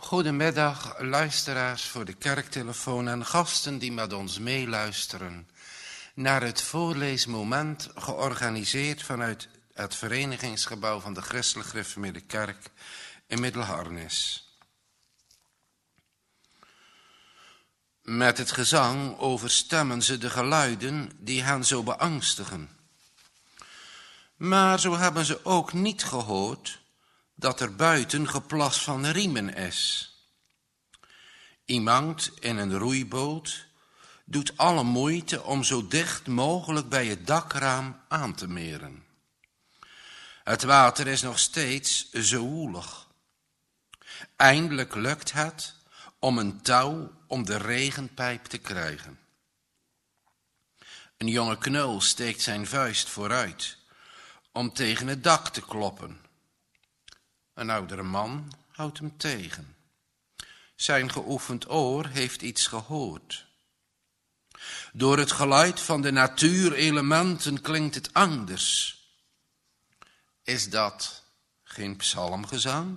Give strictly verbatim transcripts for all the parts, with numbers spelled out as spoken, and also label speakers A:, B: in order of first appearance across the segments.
A: Goedemiddag, luisteraars voor de kerktelefoon en gasten die met ons meeluisteren naar het voorleesmoment georganiseerd vanuit het verenigingsgebouw van de Christelijk Gereformeerde Kerk in Middelharnis. Met het gezang overstemmen ze de geluiden die hen zo beangstigen. Maar zo hebben ze ook niet gehoord dat er buiten geplas van riemen is. Iemand in een roeiboot doet alle moeite om zo dicht mogelijk bij het dakraam aan te meren. Het water is nog steeds zo woelig. Eindelijk lukt het om een touw om de regenpijp te krijgen. Een jonge knul steekt zijn vuist vooruit om tegen het dak te kloppen. Een oudere man houdt hem tegen. Zijn geoefend oor heeft iets gehoord. Door het geluid van de natuurelementen klinkt het anders. Is dat geen psalmgezang?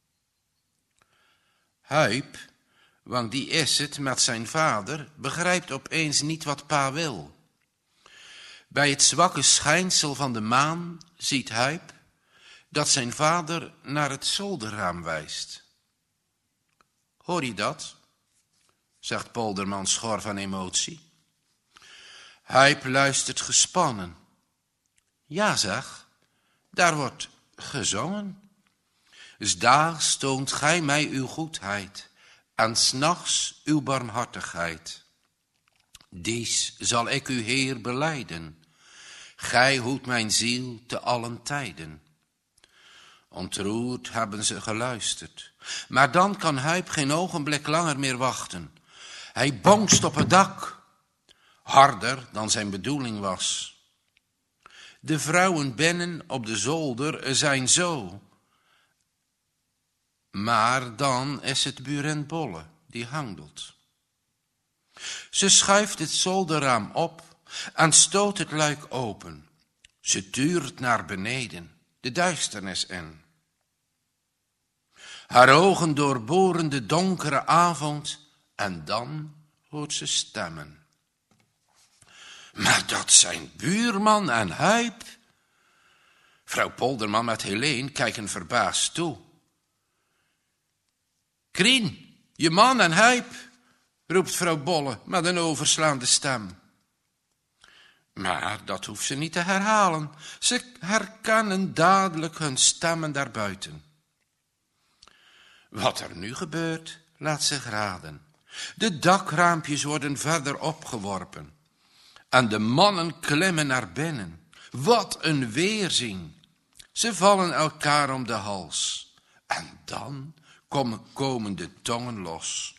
A: Huip, want die is het met zijn vader, begrijpt opeens niet wat pa wil. Bij het zwakke schijnsel van de maan ziet Huip dat zijn vader naar het zolderraam wijst. Hoor je dat? Zegt Polderman schor van emotie. Huip luistert gespannen. Ja, zeg, daar wordt gezongen. 'S daags toont gij mij uw goedheid en 's nachts uw barmhartigheid. Dies zal ik u, Heer, belijden. Gij hoedt mijn ziel te allen tijden. Ontroerd hebben ze geluisterd. Maar dan kan Huip geen ogenblik langer meer wachten. Hij bongst op het dak. Harder dan zijn bedoeling was. De vrouwen binnen op de zolder zijn zo. Maar dan is het burin Bolle die handelt. Ze schuift het zolderraam op en stoot het luik open. Ze tuurt naar beneden, de duisternis in. Haar ogen doorboren de donkere avond en dan hoort ze stemmen. Maar dat zijn buurman en Huip. Vrouw Polderman met Helene kijken verbaasd toe. Krien, je man en Huip, roept vrouw Bolle met een overslaande stem. Maar dat hoeft ze niet te herhalen. Ze herkennen dadelijk hun stemmen daarbuiten. Wat er nu gebeurt, laat zich raden. De dakraampjes worden verder opgeworpen. En de mannen klimmen naar binnen. Wat een weerzien. Ze vallen elkaar om de hals. En dan komen de tongen los.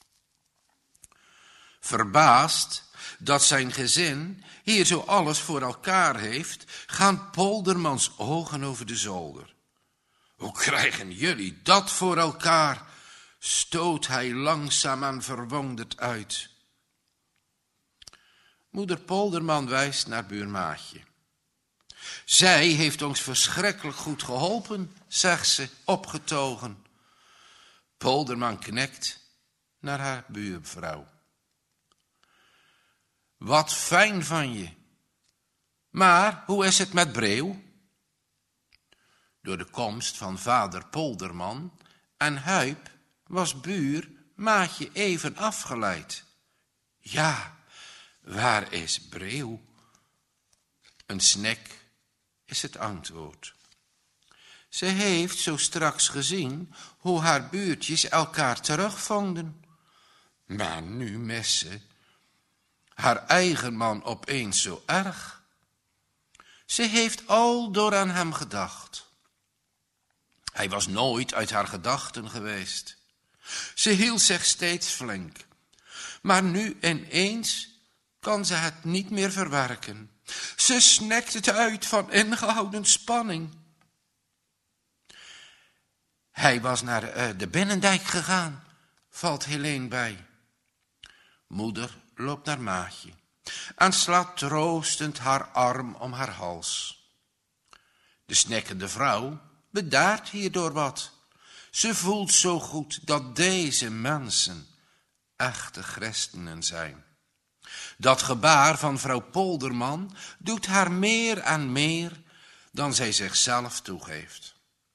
A: Verbaasd dat zijn gezin hier zo alles voor elkaar heeft, gaan Poldermans ogen over de zolder. Hoe krijgen jullie dat voor elkaar? Stoot hij langzaam en verwonderd uit. Moeder Polderman wijst naar buurmaatje. Zij heeft ons verschrikkelijk goed geholpen, zegt ze, opgetogen. Polderman knikt naar haar buurvrouw. Wat fijn van je. Maar hoe is het met Breeuw? Door de komst van vader Polderman en Huip was buur maatje even afgeleid. Ja, waar is Breeuw? Een snik is het antwoord. Ze heeft zo straks gezien hoe haar buurtjes elkaar terugvonden. Maar nu mist ze haar eigen man opeens zo erg. Ze heeft al door aan hem gedacht. Hij was nooit uit haar gedachten geweest. Ze hield zich steeds flink. Maar nu ineens kan ze het niet meer verwerken. Ze snekt het uit van ingehouden spanning. Hij was naar uh, de Binnendijk gegaan, valt Helene bij. Moeder loopt naar maatje en slaat troostend haar arm om haar hals. De snikkende vrouw bedaart hierdoor wat. Ze voelt zo goed dat deze mensen echte christenen zijn. Dat gebaar van vrouw Polderman doet haar meer en meer dan zij zichzelf toegeeft.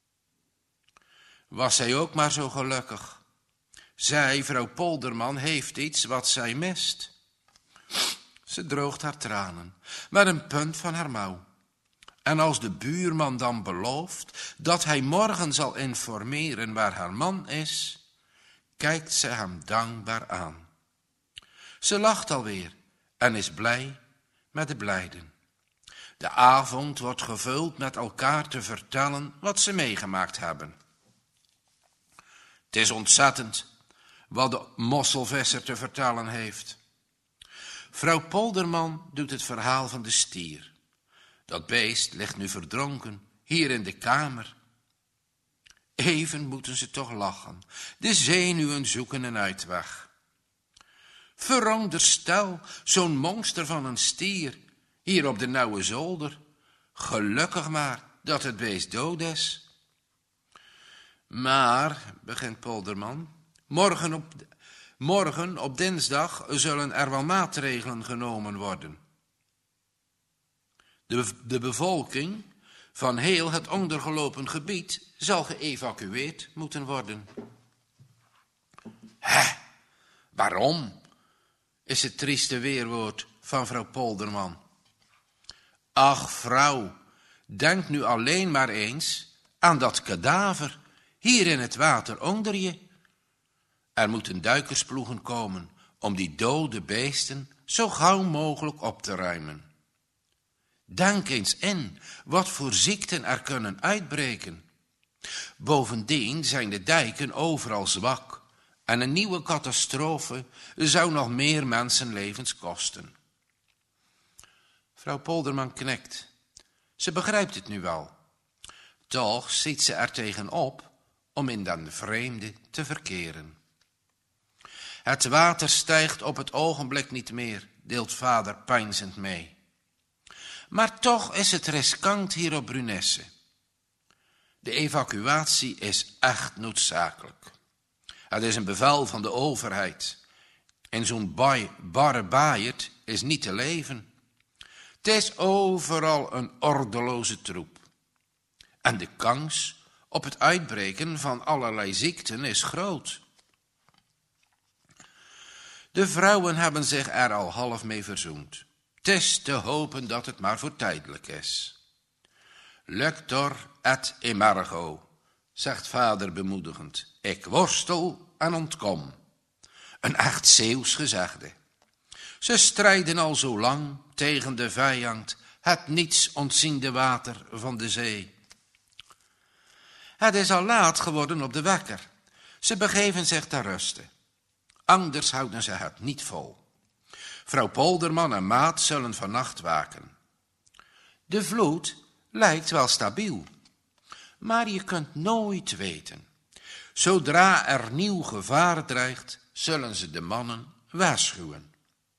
A: Was zij ook maar zo gelukkig. Zij, vrouw Polderman, heeft iets wat zij mist. Ze droogt haar tranen met een punt van haar mouw. En als de buurman dan belooft dat hij morgen zal informeren waar haar man is, kijkt ze hem dankbaar aan. Ze lacht alweer en is blij met de blijden. De avond wordt gevuld met elkaar te vertellen wat ze meegemaakt hebben. Het is ontzettend wat de mosselvisser te vertellen heeft. Vrouw Polderman doet het verhaal van de stier. Dat beest ligt nu verdronken, hier in de kamer. Even moeten ze toch lachen. De zenuwen zoeken een uitweg. Veronderstel zo'n monster van een stier, hier op de nauwe zolder. Gelukkig maar dat het beest dood is. Maar, begint Polderman, morgen op, morgen op dinsdag zullen er wel maatregelen genomen worden. De, de bevolking van heel het ondergelopen gebied zal geëvacueerd moeten worden. Hè, waarom? Is het trieste weerwoord van vrouw Polderman. Ach, vrouw, denk nu alleen maar eens aan dat kadaver hier in het water onder je. Er moeten duikersploegen komen om die dode beesten zo gauw mogelijk op te ruimen. Denk eens in wat voor ziekten er kunnen uitbreken. Bovendien zijn de dijken overal zwak en een nieuwe catastrofe zou nog meer mensenlevens kosten. Vrouw Polderman knikt. Ze begrijpt het nu wel. Toch ziet ze er tegenop om in den vreemde te verkeren. Het water stijgt op het ogenblik niet meer, deelt vader peinzend mee. Maar toch is het riskant hier op Brunesse. De evacuatie is echt noodzakelijk. Het is een bevel van de overheid. In zo'n baai, barre baaierd is niet te leven. Het is overal een ordeloze troep. En de kans op het uitbreken van allerlei ziekten is groot. De vrouwen hebben zich er al half mee verzoend. Het is te hopen dat het maar voor tijdelijk is. Lector et emergo, zegt vader bemoedigend. Ik worstel en ontkom. Een echt Zeeuws gezegde. Ze strijden al zo lang tegen de vijand, het niets ontziende water van de zee. Het is al laat geworden op de wekker. Ze begeven zich ter ruste. Anders houden ze het niet vol. Vrouw Polderman en maat zullen vannacht waken. De vloed lijkt wel stabiel, maar je kunt nooit weten. Zodra er nieuw gevaar dreigt, zullen ze de mannen waarschuwen.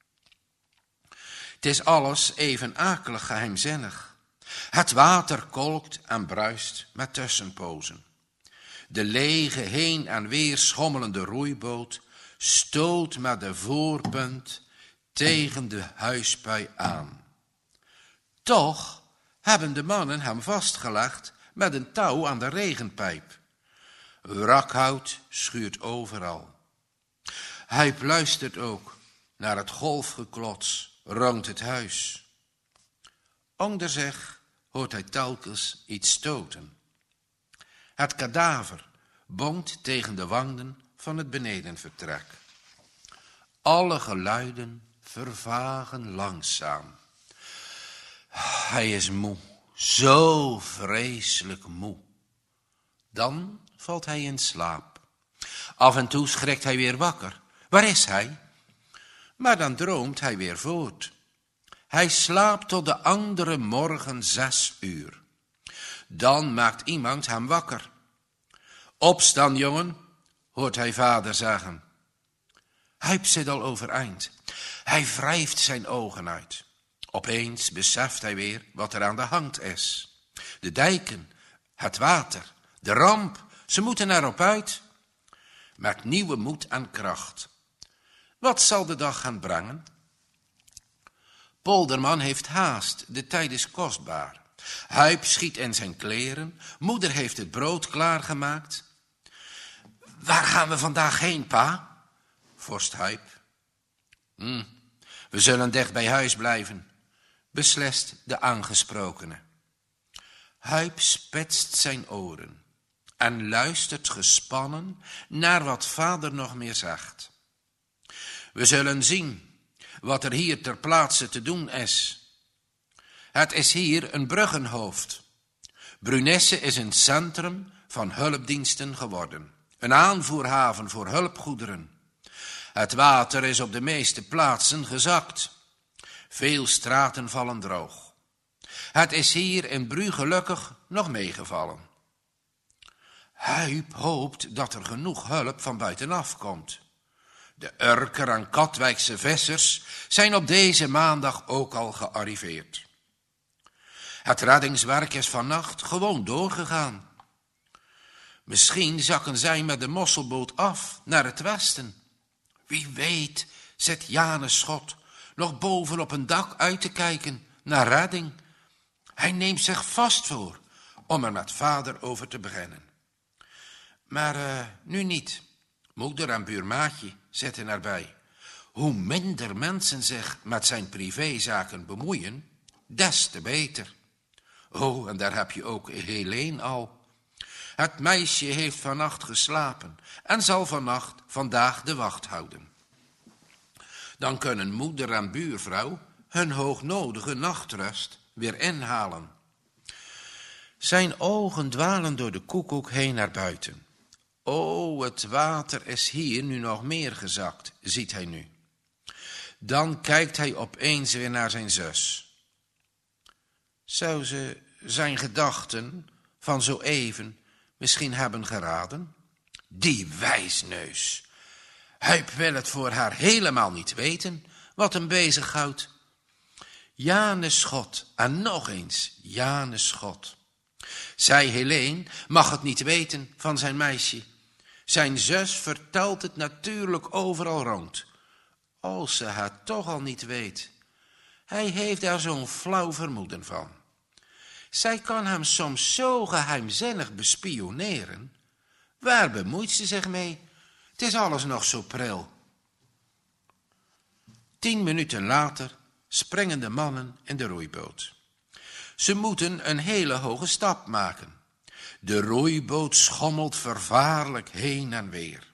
A: Het is alles even akelig geheimzinnig. Het water kolkt en bruist met tussenpozen. De lege heen en weer schommelende roeiboot stoot met de voorpunt tegen de huispui aan. Toch hebben de mannen hem vastgelegd met een touw aan de regenpijp. Wrakhout schuurt overal. Hij luistert ook naar het golfgeklots rond het huis. Onder zich hoort hij telkens iets stoten. Het kadaver bonkt tegen de wanden van het benedenvertrek. Alle geluiden vervagen langzaam. Hij is moe, zo vreselijk moe. Dan valt hij in slaap. Af en toe schrikt hij weer wakker. Waar is hij? Maar dan droomt hij weer voort. Hij slaapt tot de andere morgen zes uur. Dan maakt iemand hem wakker. Opstaan, jongen, hoort hij vader zeggen. Hij zit al overeind. Hij wrijft zijn ogen uit. Opeens beseft hij weer wat er aan de hand is. De dijken, het water, de ramp, Ze moeten erop uit, met nieuwe moed en kracht. Wat zal de dag gaan brengen? Polderman heeft haast, de tijd is kostbaar. Huip schiet in zijn kleren, moeder heeft het brood klaargemaakt. Waar gaan we vandaag heen, pa? Vorst Huip. Hm, we zullen dicht bij huis blijven, beslist de aangesprokene. Huip spitst zijn oren en luistert gespannen naar wat vader nog meer zegt. We zullen zien wat er hier ter plaatse te doen is. Het is hier een bruggenhoofd. Brunesse is een centrum van hulpdiensten geworden. Een aanvoerhaven voor hulpgoederen. Het water is op de meeste plaatsen gezakt. Veel straten vallen droog. Het is hier in Bru gelukkig nog meegevallen. Huip hoopt dat er genoeg hulp van buitenaf komt. De Urker en Katwijkse vissers zijn op deze maandag ook al gearriveerd. Het reddingswerk is vannacht gewoon doorgegaan. Misschien zakken zij met de mosselboot af naar het westen. Wie weet zit Janus Schot nog boven op een dak uit te kijken naar redding. Hij neemt zich vast voor om er met vader over te beginnen. Maar uh, nu niet. Moeder en buurmaatje zitten erbij. Hoe minder mensen zich met zijn privézaken bemoeien, des te beter. Oh, en daar heb je ook Helene al. Het meisje heeft vannacht geslapen en zal vannacht vandaag de wacht houden. Dan kunnen moeder en buurvrouw hun hoognodige nachtrust weer inhalen. Zijn ogen dwalen door de koekoek heen naar buiten. O, het water is hier nu nog meer gezakt, ziet hij nu. Dan kijkt hij opeens weer naar zijn zus. Zou ze zijn gedachten van zo even misschien hebben geraden? Die wijsneus. Huip wil het voor haar helemaal niet weten, wat hem bezighoudt. Janus Schot, en nog eens Janus Schot. Zij, Helene, mag het niet weten van zijn meisje. Zijn zus vertelt het natuurlijk overal rond. Als ze het toch al niet weet. Hij heeft daar zo'n flauw vermoeden van. Zij kan hem soms zo geheimzinnig bespioneren. Waar bemoeit ze zich mee? Het is alles nog zo pril. Tien minuten later springen de mannen in de roeiboot. Ze moeten een hele hoge stap maken. De roeiboot schommelt vervaarlijk heen en weer.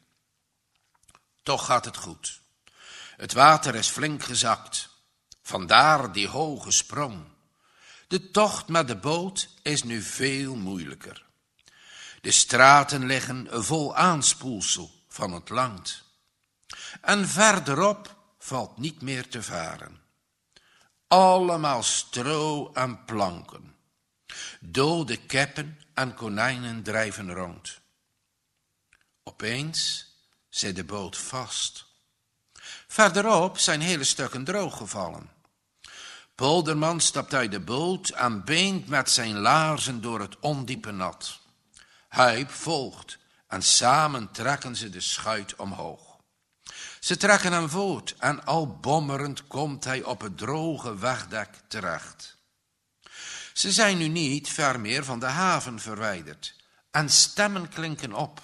A: Toch gaat het goed. Het water is flink gezakt. Vandaar die hoge sprong. De tocht met de boot is nu veel moeilijker. De straten liggen vol aanspoelsel van het land. En verderop valt niet meer te varen. Allemaal stro en planken. Dode kippen en konijnen drijven rond. Opeens zit de boot vast. Verderop zijn hele stukken droog gevallen. Polderman stapt uit de boot en beent met zijn laarzen door het ondiepe nat. Huip volgt en samen trekken ze de schuit omhoog. Ze trekken hem voort en al bommerend komt hij op het droge wegdek terecht. Ze zijn nu niet ver meer van de haven verwijderd en stemmen klinken op.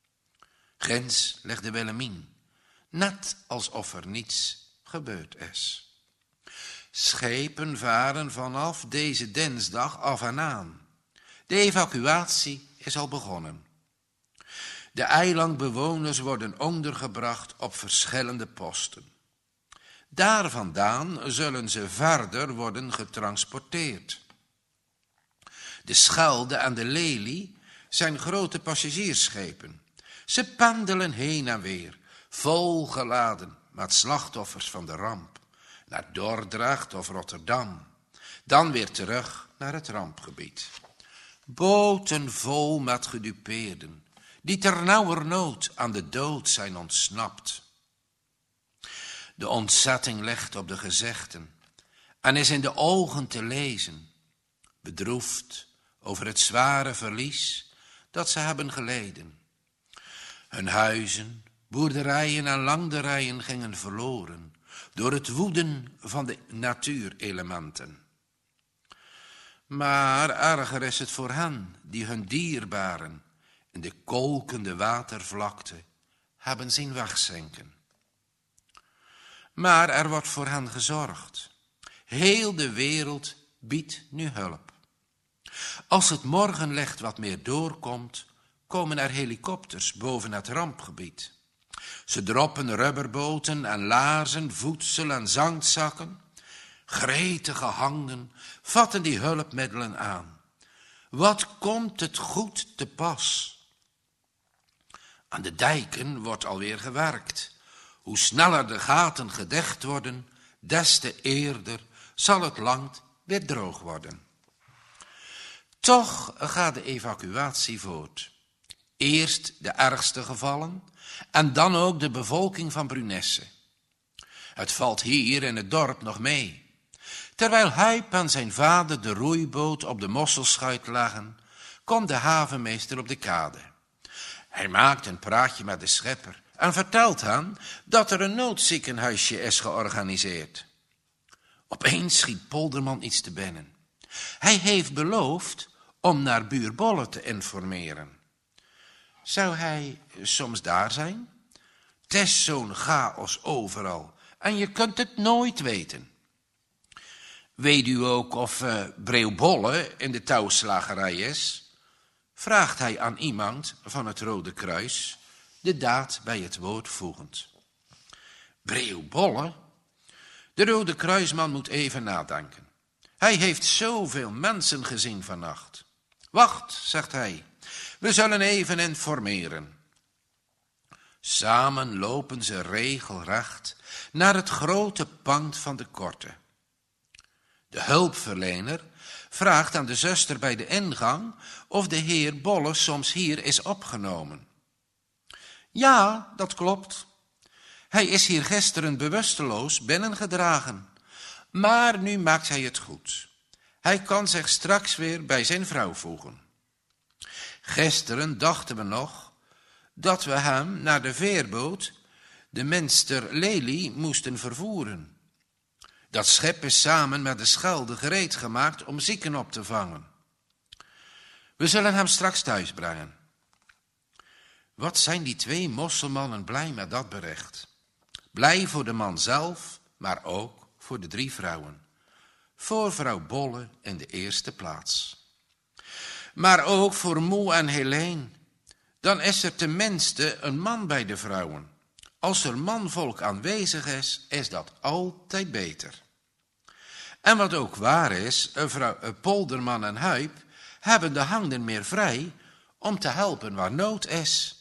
A: Ginds ligt de Willemien, net alsof er niets gebeurd is. Schepen varen vanaf deze dinsdag af en aan. De evacuatie is al begonnen. De eilandbewoners worden ondergebracht op verschillende posten. Daar vandaan zullen ze verder worden getransporteerd. De Schelde en de Lelie zijn grote passagiersschepen. Ze pendelen heen en weer, volgeladen met slachtoffers van de ramp, naar Dordrecht of Rotterdam, dan weer terug naar het rampgebied. Boten vol met gedupeerden, die ternauwernood aan de dood zijn ontsnapt. De ontzetting ligt op de gezichten en is in de ogen te lezen, bedroefd over het zware verlies dat ze hebben geleden. Hun huizen, boerderijen en landerijen gingen verloren door het woeden van de natuurelementen. Maar erger is het voor hen die hun dierbaren in de kolkende watervlakte hebben zien wegzinken. Maar er wordt voor hen gezorgd. Heel de wereld biedt nu hulp. Als het morgenlicht wat meer doorkomt, komen er helikopters boven het rampgebied. Ze droppen rubberboten en laarzen, voedsel en zandzakken. Gretige handen vatten die hulpmiddelen aan. Wat komt het goed te pas? Aan de dijken wordt alweer gewerkt. Hoe sneller de gaten gedicht worden, des te eerder zal het land weer droog worden. Toch gaat de evacuatie voort. Eerst de ergste gevallen en dan ook de bevolking van Brunesse. Het valt hier in het dorp nog mee. Terwijl Huip en zijn vader de roeiboot op de mosselschuit leggen, komt de havenmeester op de kade. Hij maakt een praatje met de schipper en vertelt hem dat er een noodziekenhuisje is georganiseerd. Opeens schiet Polderman iets te binnen. Hij heeft beloofd om naar buur Bolle te informeren. Zou hij soms daar zijn? Het is zo'n chaos overal en je kunt het nooit weten. Weet u ook of uh, Breeuw Bolle in de touwslagerij is? Vraagt hij aan iemand van het Rode Kruis, de daad bij het woord voegend. Breeuw Bolle? De Rode Kruisman moet even nadenken. Hij heeft zoveel mensen gezien vannacht. Wacht, zegt hij, we zullen even informeren. Samen lopen ze regelrecht naar het grote pand van de Korte. De hulpverlener vraagt aan de zuster bij de ingang of de heer Bolle soms hier is opgenomen. Ja, dat klopt. Hij is hier gisteren bewusteloos binnengedragen, maar nu maakt hij het goed. Hij kan zich straks weer bij zijn vrouw voegen. Gisteren dachten we nog dat we hem naar de veerboot, de Minster Lely, moesten vervoeren. Dat schip is samen met de Schelde gereed gemaakt om zieken op te vangen. We zullen hem straks thuis brengen. Wat zijn die twee mosselmannen blij met dat bericht. Blij voor de man zelf, maar ook voor de drie vrouwen. Voor vrouw Bolle in de eerste plaats. Maar ook voor Moe en Helene. Dan is er tenminste een man bij de vrouwen. Als er manvolk aanwezig is, is dat altijd beter. En wat ook waar is, vrouw Polderman en Huip hebben de handen meer vrij om te helpen waar nood is.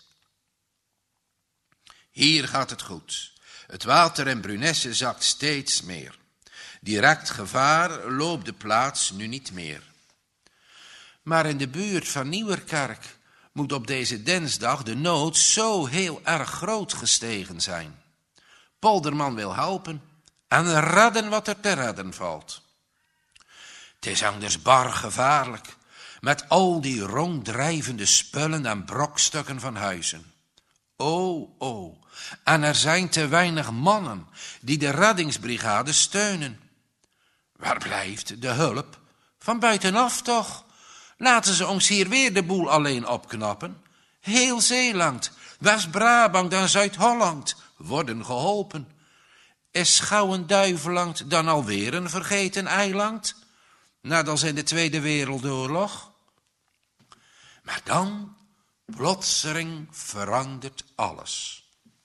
A: Hier gaat het goed. Het water in Brunesse zakt steeds meer. Direct gevaar loopt de plaats nu niet meer. Maar in de buurt van Nieuwerkerk moet op deze dinsdag de nood zo heel erg groot gestegen zijn. Polderman wil helpen en redden wat er te redden valt. Het is anders bar gevaarlijk met al die ronddrijvende spullen en brokstukken van huizen. O, o, en er zijn te weinig mannen die de reddingsbrigade steunen. Waar blijft de hulp? Van buitenaf toch? Laten ze ons hier weer de boel alleen opknappen. Heel Zeeland, West-Brabant en Zuid-Holland worden geholpen. Is Schouwen-Duiveland dan alweer een vergeten eiland? Net als in de Tweede Wereldoorlog? Maar dan, plotseling verandert alles.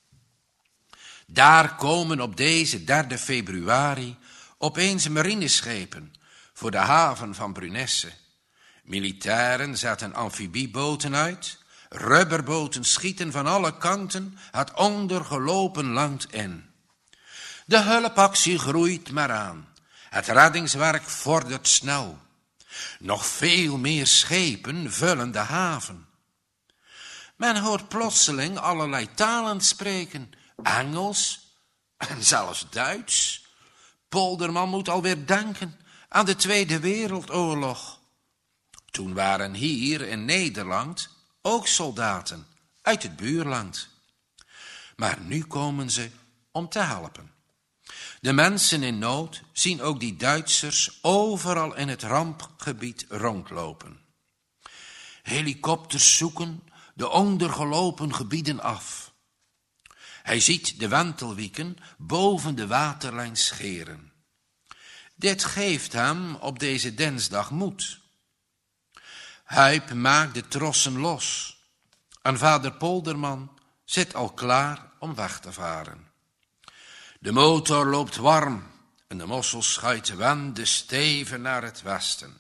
A: Daar komen op deze derde februari opeens marineschepen voor de haven van Brunesse. Militairen zetten amfibieboten uit, rubberboten schieten van alle kanten het ondergelopen land in. De hulpactie groeit maar aan, het reddingswerk vordert snel. Nog veel meer schepen vullen de haven. Men hoort plotseling allerlei talen spreken, Engels en zelfs Duits. Polderman moet alweer denken aan de Tweede Wereldoorlog. Toen waren hier in Nederland ook soldaten uit het buurland. Maar nu komen ze om te helpen. De mensen in nood zien ook die Duitsers overal in het rampgebied rondlopen. Helikopters zoeken de ondergelopen gebieden af. Hij ziet de wentelwieken boven de waterlijn scheren. Dit geeft hem op deze dinsdag moed. Huip maakt de trossen los en vader Polderman zit al klaar om weg te varen. De motor loopt warm en de mosselschuit wendde steven naar het westen.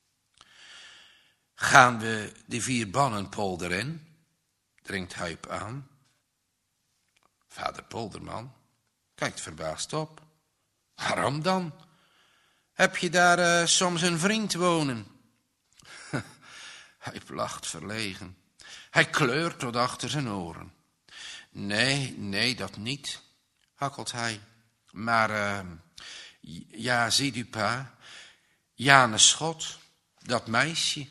A: Gaan we de Vierbannenpolder in? Dringt Huip aan. Vader Polderman kijkt verbaasd op. Waarom dan? Heb je daar uh, soms een vriend wonen? Huip lacht verlegen. Hij kleurt tot achter zijn oren. Nee, nee, dat niet, hakkelt hij. Maar, uh, ja, ziet u pa, Jane Schot, dat meisje.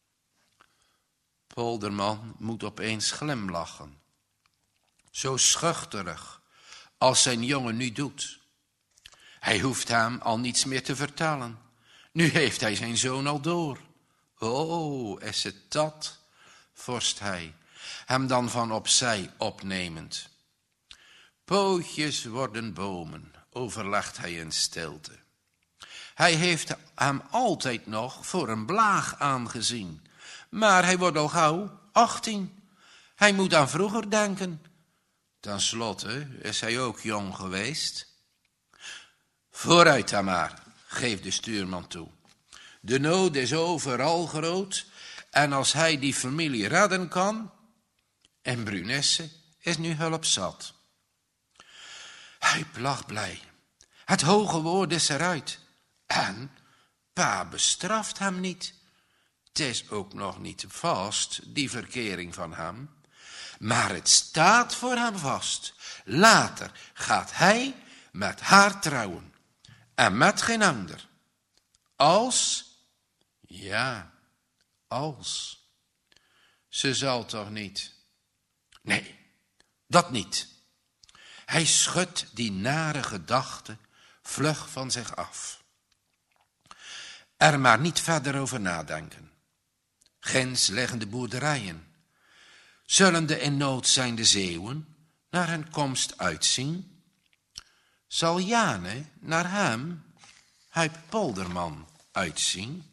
A: Polderman moet opeens glimlachen. Zo schuchterig als zijn jongen nu doet. Hij hoeft hem al niets meer te vertellen. Nu heeft hij zijn zoon al door. Oh, is het dat, vorst hij, hem dan van opzij opnemend. Pootjes worden bomen, overlegt hij in stilte. Hij heeft hem altijd nog voor een blaag aangezien. Maar hij wordt al gauw achttien. Hij moet aan vroeger denken. Ten slotte is hij ook jong geweest. Vooruit dan maar, geeft de stuurman toe. De nood is overal groot. En als hij die familie redden kan. En Brunesse is nu hulp zat. Hij lacht blij. Het hoge woord is eruit. En pa bestraft hem niet. Het is ook nog niet vast, die verkering van hem. Maar het staat voor hem vast. Later gaat hij met haar trouwen. En met geen ander. Als, ja, als. Ze zal toch niet. Nee, dat niet. Hij schudt die nare gedachte vlug van zich af. Er maar niet verder over nadenken. Ginds liggen de boerderijen. Zullen de in nood zijnde Zeeuwen naar hun komst uitzien? Zal Jane naar hem, Huip Polderman, uitzien?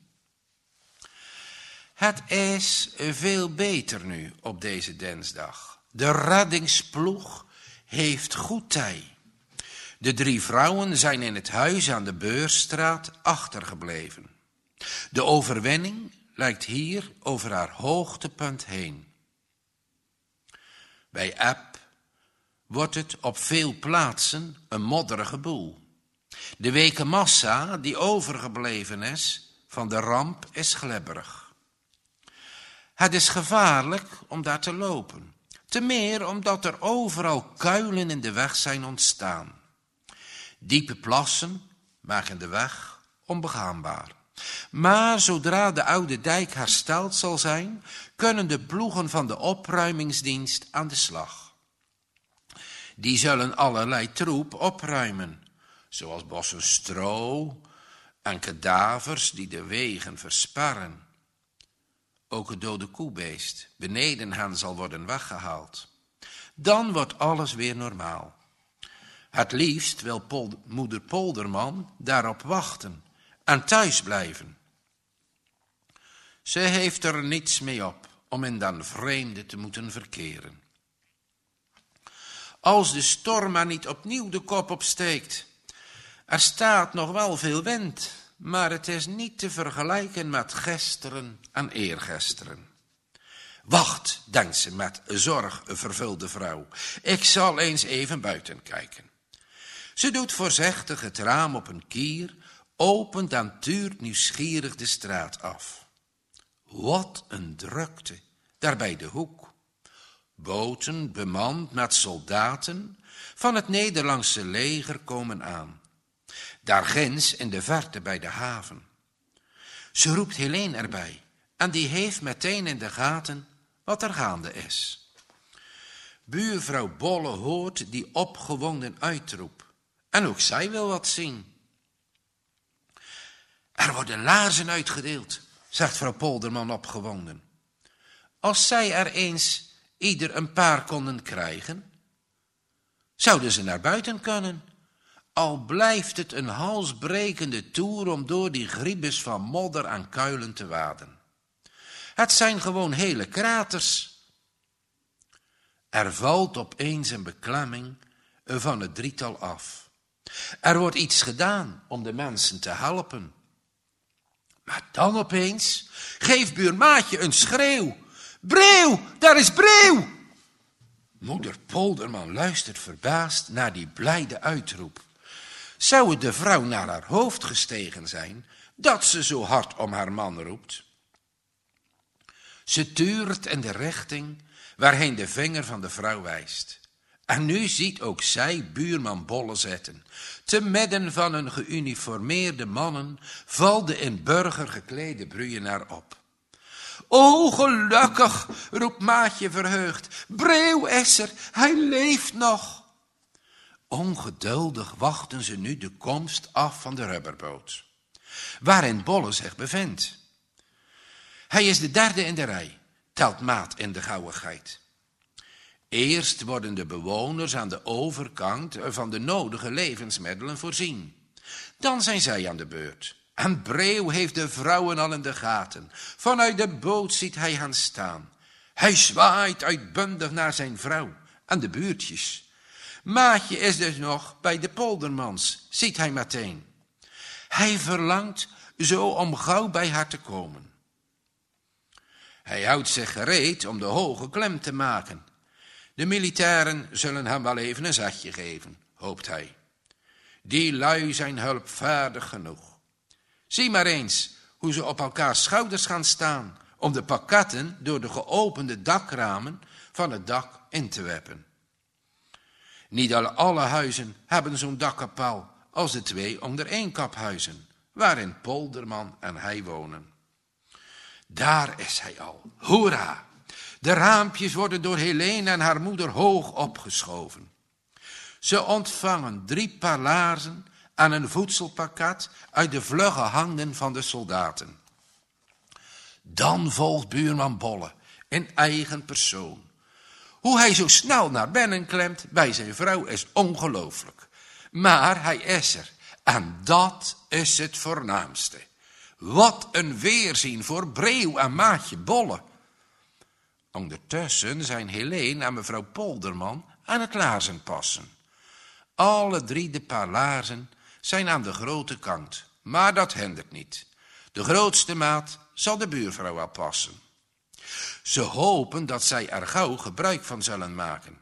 A: Het is veel beter nu op deze dinsdag. De reddingsploeg heeft goed tij. De drie vrouwen zijn in het huis aan de Beurstraat achtergebleven. De overwinning lijkt hier over haar hoogtepunt heen. Bij Eb wordt het op veel plaatsen een modderige boel. De weken massa die overgebleven is van de ramp is glibberig. Het is gevaarlijk om daar te lopen. Te meer omdat er overal kuilen in de weg zijn ontstaan. Diepe plassen maken de weg onbegaanbaar. Maar zodra de oude dijk hersteld zal zijn, kunnen de ploegen van de opruimingsdienst aan de slag. Die zullen allerlei troep opruimen, zoals bossen stro en kadavers die de wegen versperren. Ook het dode koebeest beneden hen zal worden weggehaald. Dan wordt alles weer normaal. Het liefst wil Pol- moeder Polderman daarop wachten en thuis blijven. Ze heeft er niets mee op om in den vreemde te moeten verkeren. Als de storm maar niet opnieuw de kop opsteekt. Er staat nog wel veel wind, maar het is niet te vergelijken met gisteren en eergisteren. Wacht, denkt ze met zorg vervulde vrouw. Ik zal eens even buiten kijken. Ze doet voorzichtig het raam op een kier, opent en tuurt nieuwsgierig de straat af. Wat een drukte, daar bij de hoek. Boten bemand met soldaten van het Nederlandse leger komen aan. Daar ginds in de verte bij de haven. Ze roept Helene erbij en die heeft meteen in de gaten wat er gaande is. Buurvrouw Bolle hoort die opgewonden uitroep. En ook zij wil wat zien. Er worden laarzen uitgedeeld, zegt vrouw Polderman opgewonden. Als zij er eens ieder een paar konden krijgen, zouden ze naar buiten kunnen. Al blijft het een halsbrekende toer om door die griebes van modder en kuilen te waden. Het zijn gewoon hele kraters. Er valt opeens een beklemming van het drietal af. Er wordt iets gedaan om de mensen te helpen. Maar dan opeens geeft buur Maatje een schreeuw. Breeuw, daar is Breeuw! Moeder Polderman luistert verbaasd naar die blijde uitroep. Zou het de vrouw naar haar hoofd gestegen zijn, dat ze zo hard om haar man roept? Ze tuurt in de richting waarheen de vinger van de vrouw wijst. En nu ziet ook zij buurman Bolle zitten. Te midden van een geuniformeerde mannen valt de in burger geklede bruienaar op. O, gelukkig, roept Maatje verheugd. Breeuw is er, hij leeft nog. Ongeduldig wachten ze nu de komst af van de rubberboot, waarin Bolle zich bevindt. Hij is de derde in de rij, telt Maat in de gauwigheid. Eerst worden de bewoners aan de overkant van de nodige levensmiddelen voorzien. Dan zijn zij aan de beurt. En Breeuw heeft de vrouwen al in de gaten. Vanuit de boot ziet hij hen staan. Hij zwaait uitbundig naar zijn vrouw en de buurtjes. Maatje is dus nog bij de Poldermans, ziet hij meteen. Hij verlangt zo om gauw bij haar te komen. Hij houdt zich gereed om de hoge klem te maken. De militairen zullen hem wel even een zetje geven, hoopt hij. Die lui zijn hulpvaardig genoeg. Zie maar eens hoe ze op elkaars schouders gaan staan om de pakketten door de geopende dakramen van het dak in te werpen. Niet alle huizen hebben zo'n dakkapel als de twee onder één kaphuizen, waarin Polderman en hij wonen. Daar is hij al, hoera! De raampjes worden door Helene en haar moeder hoog opgeschoven. Ze ontvangen drie paar laarzen en een voedselpakket uit de vlugge handen van de soldaten. Dan volgt buurman Bolle in eigen persoon. Hoe hij zo snel naar binnen klemt bij zijn vrouw is ongelooflijk. Maar hij is er en dat is het voornaamste. Wat een weerzien voor Breeuw en Maatje Bolle. Ondertussen zijn Helene en mevrouw Polderman aan het laarzen passen. Alle drie de paar laarzen zijn aan de grote kant, maar dat hindert niet. De grootste maat zal de buurvrouw wel passen. Ze hopen dat zij er gauw gebruik van zullen maken.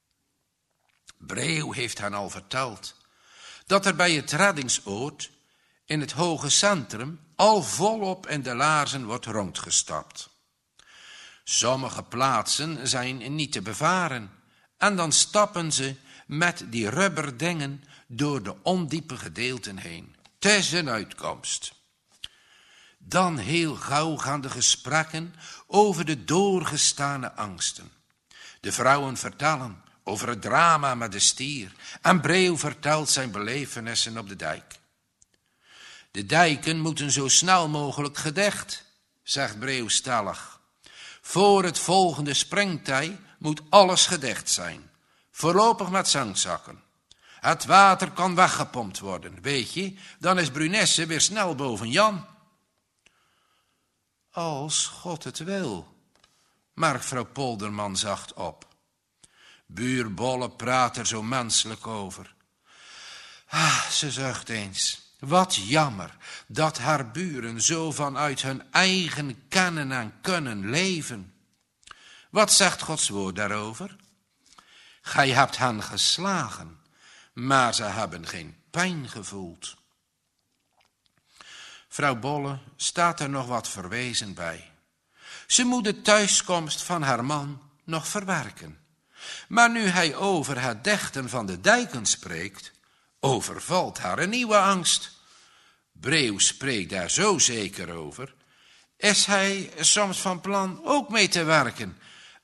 A: Breeuw heeft hen al verteld dat er bij het reddingsoord in het hoge centrum al volop in de laarzen wordt rondgestapt. Sommige plaatsen zijn niet te bevaren en dan stappen ze met die rubberdingen door de ondiepe gedeelten heen. Het is een uitkomst. Dan heel gauw gaan de gesprekken over de doorgestane angsten. De vrouwen vertellen over het drama met de stier en Breeuw vertelt zijn belevenissen op de dijk. De dijken moeten zo snel mogelijk gedicht, zegt Breeuw stellig. Voor het volgende springtij moet alles gedicht zijn. Voorlopig met zangzakken. Het water kan weggepompt worden, weet je, dan is Brunesse weer snel boven Jan. Als God het wil, merkt vrouw Polderman zacht op. Buur Bolle praat er zo menselijk over. Ah, ze zucht eens. Wat jammer dat haar buren zo vanuit hun eigen kennen en kunnen leven. Wat zegt Gods woord daarover? Gij hebt hen geslagen, maar ze hebben geen pijn gevoeld. Vrouw Bolle staat er nog wat verwezen bij. Ze moet de thuiskomst van haar man nog verwerken. Maar nu hij over het dichten van de dijken spreekt, overvalt haar een nieuwe angst. Breeuw spreekt daar zo zeker over. Is hij soms van plan ook mee te werken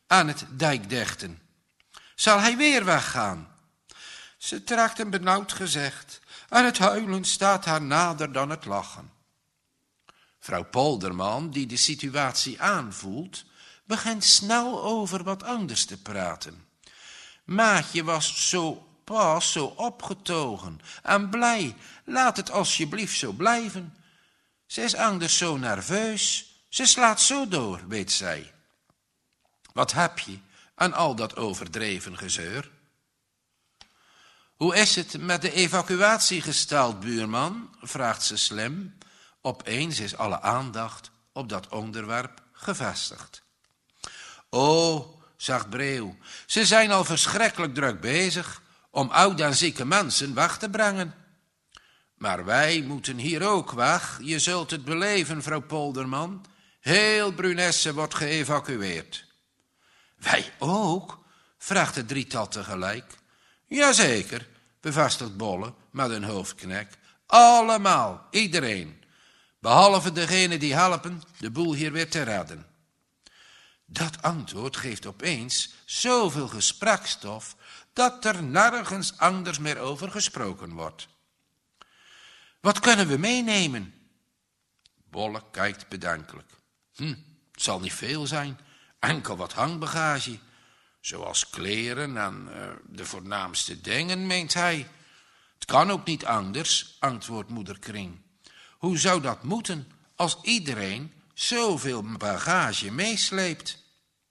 A: aan het dijkdichten. Zal hij weer weggaan? Ze trekt een benauwd gezicht en het huilen staat haar nader dan het lachen. Vrouw Polderman, die de situatie aanvoelt, begint snel over wat anders te praten. Maatje was zo pas zo opgetogen en blij, laat het alsjeblieft zo blijven. Ze is anders zo nerveus, ze slaat zo door, weet zij. Wat heb je aan al dat overdreven gezeur? Hoe is het met de evacuatie gesteld, buurman? Vraagt ze slim. Opeens is alle aandacht op dat onderwerp gevestigd. O, zegt Breeuw, ze zijn al verschrikkelijk druk bezig om oud en zieke mensen weg te brengen. Maar wij moeten hier ook weg, je zult het beleven, vrouw Polderman. Heel Brunesse wordt geëvacueerd. Wij ook? vraagt het drietal tegelijk. Jazeker, bevestigt Bolle met een hoofdknik. Allemaal, iedereen. Behalve degene die helpen de boel hier weer te redden. Dat antwoord geeft opeens zoveel gesprekstof dat er nergens anders meer over gesproken wordt. Wat kunnen we meenemen? Bolle kijkt bedenkelijk. Hm, het zal niet veel zijn, enkel wat hangbagage. Zoals kleren en uh, de voornaamste dingen, meent hij. Het kan ook niet anders, antwoordt moeder Kring. Hoe zou dat moeten als iedereen zoveel bagage meesleept?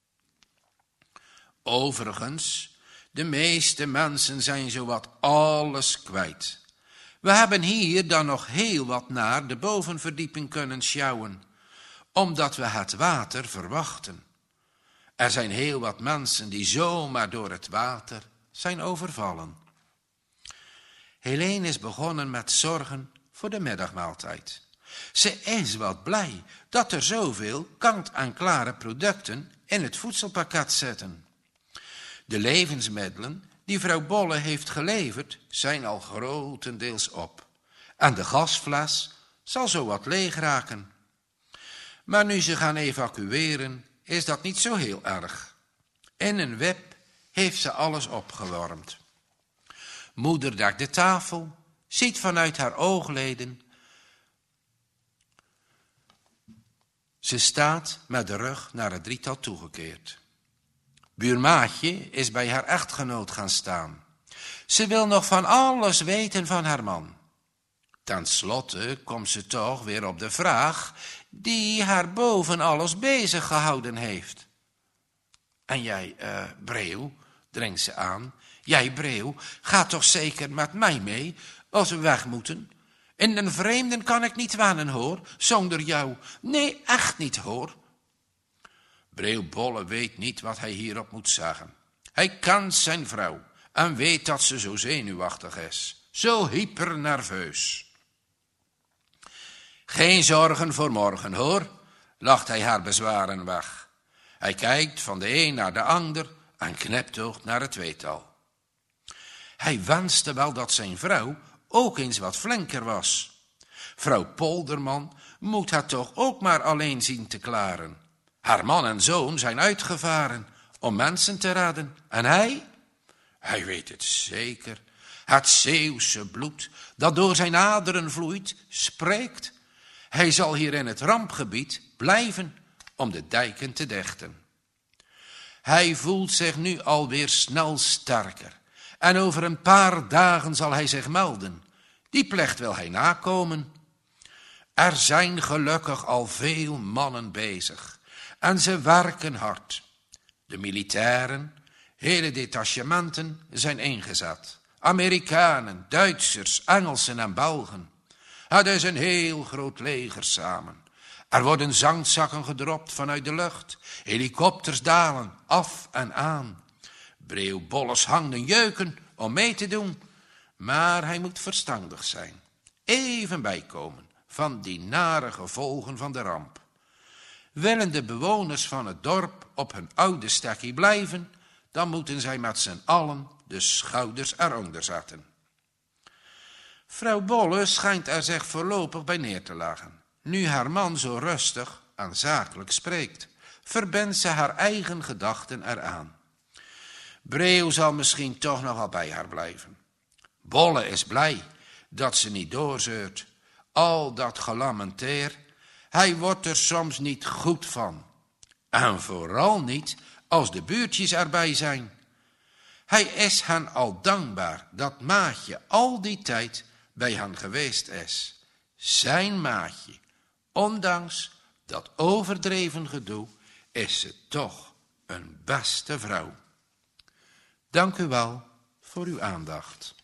A: Overigens, de meeste mensen zijn zowat alles kwijt. We hebben hier dan nog heel wat naar de bovenverdieping kunnen sjouwen, omdat we het water verwachten. Er zijn heel wat mensen die zomaar door het water zijn overvallen. Helene is begonnen met zorgen voor de middagmaaltijd. Ze is wat blij dat er zoveel kant-en-klare producten in het voedselpakket zitten. De levensmiddelen die vrouw Bolle heeft geleverd zijn al grotendeels op. En de gasfles zal zo wat leeg raken. Maar nu ze gaan evacueren is dat niet zo heel erg. In een wip heeft ze alles opgewarmd. Moeder dekt de tafel, ziet vanuit haar oogleden. Ze staat met de rug naar het drietal toegekeerd. Buurmaatje is bij haar echtgenoot gaan staan. Ze wil nog van alles weten van haar man. Ten slotte komt ze toch weer op de vraag die haar boven alles bezig gehouden heeft. En jij, uh, Breeuw, dringt ze aan. Jij, Breeuw, gaat toch zeker met mij mee als we weg moeten? In den vreemden kan ik niet wennen, hoor, zonder jou. Nee, echt niet, hoor. Breeuw Bolle weet niet wat hij hierop moet zeggen. Hij kent zijn vrouw en weet dat ze zo zenuwachtig is. Zo hypernerveus. Geen zorgen voor morgen, hoor, lacht hij haar bezwaren weg. Hij kijkt van de een naar de ander en kniptoogt naar het tweetal. Hij wenste wel dat zijn vrouw ook eens wat flinker was. Vrouw Polderman moet het toch ook maar alleen zien te klaren. Haar man en zoon zijn uitgevaren om mensen te redden. En hij? Hij weet het zeker. Het Zeeuwse bloed dat door zijn aderen vloeit, spreekt. Hij zal hier in het rampgebied blijven om de dijken te dichten. Hij voelt zich nu alweer snel sterker. En over een paar dagen zal hij zich melden. Die plicht wil hij nakomen. Er zijn gelukkig al veel mannen bezig. En ze werken hard. De militairen, hele detachementen zijn ingezet. Amerikanen, Duitsers, Engelsen en Belgen. Het is een heel groot leger samen. Er worden zandzakken gedropt vanuit de lucht. Helikopters dalen af en aan. Breeuw Bolles handen jeuken om mee te doen. Maar hij moet verstandig zijn. Even bijkomen van die nare gevolgen van de ramp. Willen de bewoners van het dorp op hun oude stekkie blijven, dan moeten zij met z'n allen de schouders eronder zetten. Vrouw Bolle schijnt er zich voorlopig bij neer te leggen, nu haar man zo rustig en zakelijk spreekt. verbindt ze haar eigen gedachten eraan. Breeuw zal misschien toch nog wel bij haar blijven. Bolle is blij dat ze niet doorzeurt. Al dat gelamenteer, hij wordt er soms niet goed van. En vooral niet als de buurtjes erbij zijn. Hij is hen al dankbaar dat maatje al die tijd bij hen geweest is. Zijn maatje, ondanks dat overdreven gedoe, is ze toch een beste vrouw. Dank u wel voor uw aandacht.